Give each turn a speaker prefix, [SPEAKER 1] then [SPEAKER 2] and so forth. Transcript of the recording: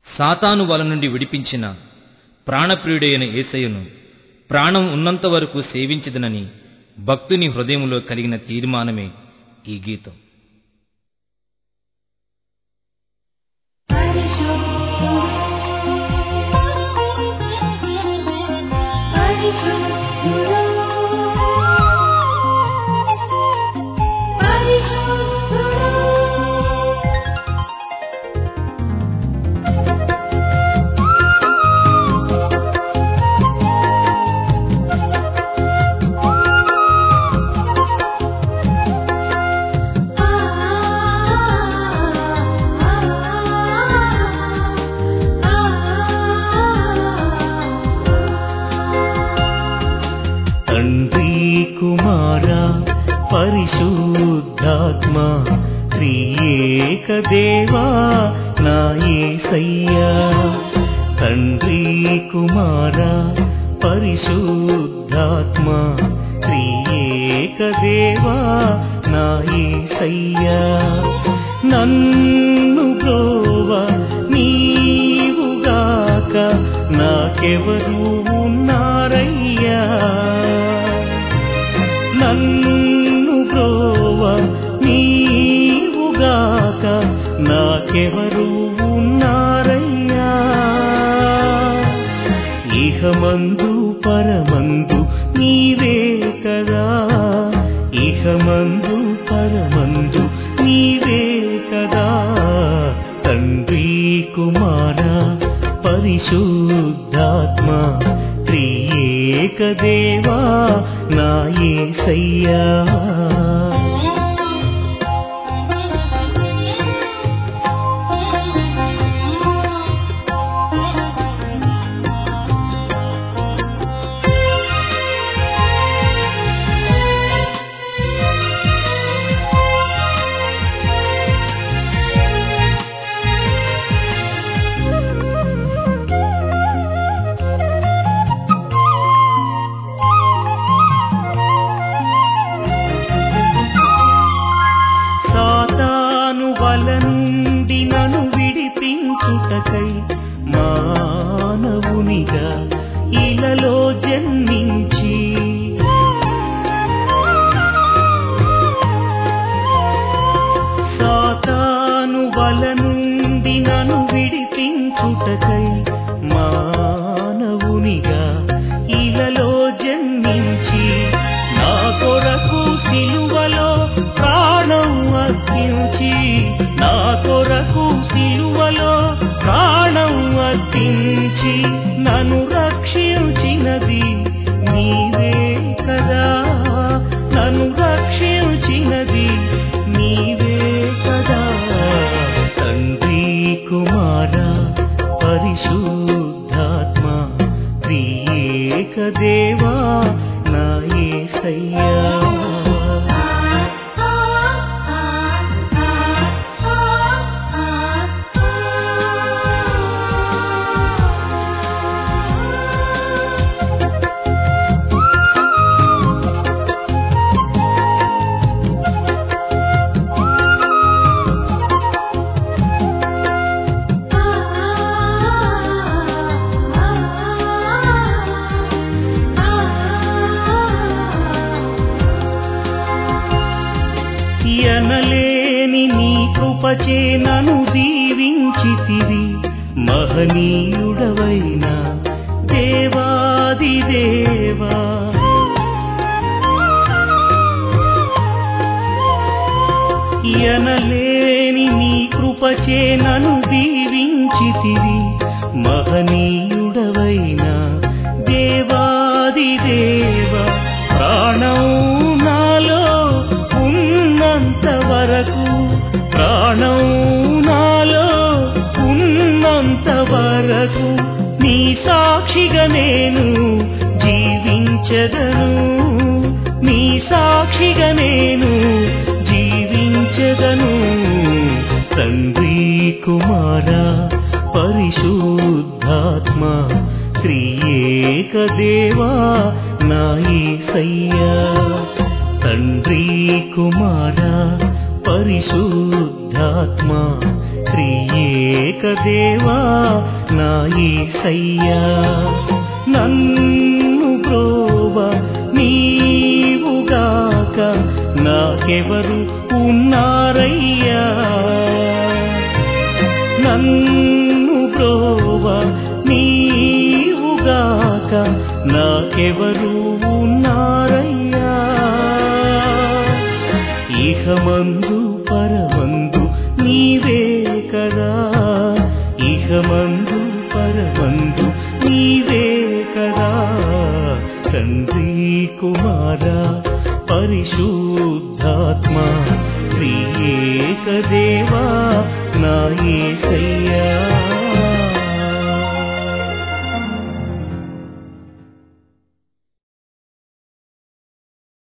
[SPEAKER 1] సాతాను వల నుండి విడిపించిన ప్రాణప్రియుడైన యేసయ్యను ప్రాణం ఉన్నంత వరకు సేవించదనని భక్తుని హృదయంలో కలిగిన తీర్మానమే ఈ గీతం.
[SPEAKER 2] పరిశుద్ధాత్మ త్రియేక దేవా నా యేసయ్యా, తండ్రి కుమార పరిశుద్ధాత్మ త్రియేక దేవా నా యేసయ్యా, నన్ను బ్రోవా నీవుగాక నాకెవరు ఉన్నారయ్యా, నన్ను బ్రోవా నీవుగాక నాకెవరు ఉన్నారయ్యా, ఇహమందు పరమందు నీవే కదా, ఇహమందు పరమందు నీవే కదా, తండ్రి కుమార పరిశుద్ధాత్మ త్రియేక దేవా నా యేసయ్యా. నుండి నన్ను విడిపించుటకై మానవునిగా ఇలలో జన్మించి, సాతాను వల నుండి నన్ను విడిపించుటకై మానవునిగా ఇలలో జన్మించి, నా కొరకు సిలువలో ప్రాణం అర్పించి, నా కొరకు సిలువలో ప్రాణం అర్పించి నన్ను రక్షించినది నీవే కదా, నన్ను రక్షించినది నీవే కదా, తండ్రి కుమార పరిశుద్ధాత్మ త్రియేక దేవా నా యేసయ్యా. ఎనలేని నీ కృపచే నన్ను దీవించితివి, మహనీయుడవైన దేవాదిదేవా, ఎనలేని నీ కృపచే నన్ను దీవించితివి, మహనీయుడవైన దేవాదిదేవా, ప్రాణం నాలో ఉన్నంత వరకు, ప్రాణం నాలో ఉన్నంత వరకు నీ సాక్షిగా నేను జీవించెదను, నీ సాక్షిగా నేను జీవించెదను, తండ్రి కుమార పరిశుద్ధాత్మ త్రియేక దేవా నా యేసయ్యా, తండ్రి కుమార పరిశుద్ధాత్మ త్రియేక ఏకదేవా నా యేసయ్యా నన్ను బ్రోవా నీవుగాక నాకెవరు ఉన్నారయ్యా నన్ను బ్రోవా నీవుగాక నాకెవరు ఉన్నారయ్యా ఇహమందు పరమందు నీవే కదా ఇహమందు పరమందు నీవే కదా తండ్రి కుమారా పరిశుద్ధాత్మ త్రియేక దేవా నా యేసయ్యా